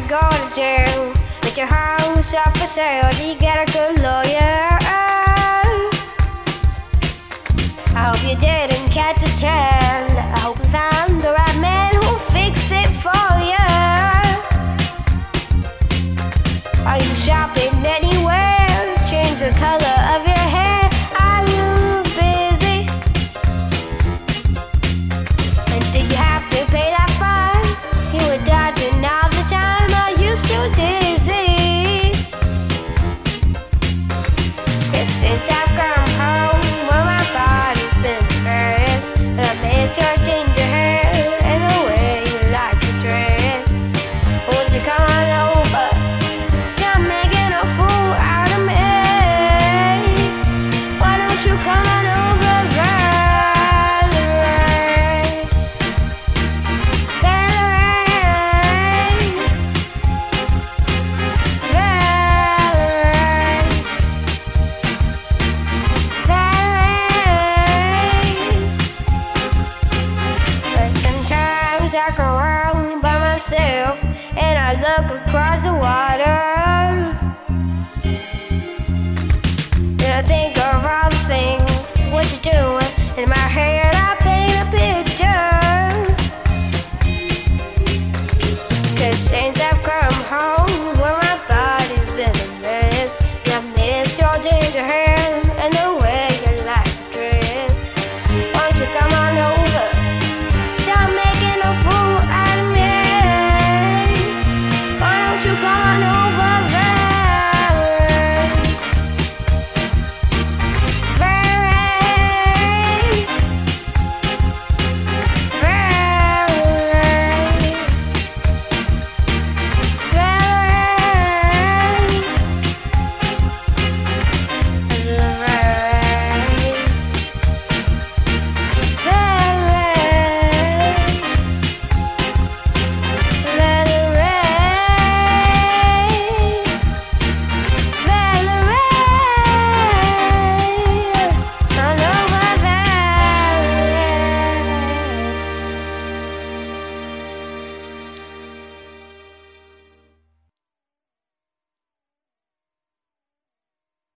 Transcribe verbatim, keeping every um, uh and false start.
go to jail. Put your house up for sale. Do you get a good lawyer? I hope you didn't catch a trend. I hope you found the right man who'll fix it for you. Are you shopping anywhere? Change the color of your hair. Are you busy? And did you have to pay that fine? You were dodging all the time. Are you still dizzy? Yes, since I've come home, well, my body's been embarrassed, and I miss your ginger hair and the way you like to dress. Won't you come on over? Stop making a fool out of me. Why don't you come on over, Valerie? Valerie, Valerie, Valerie. But sometimes I go around by myself and I look across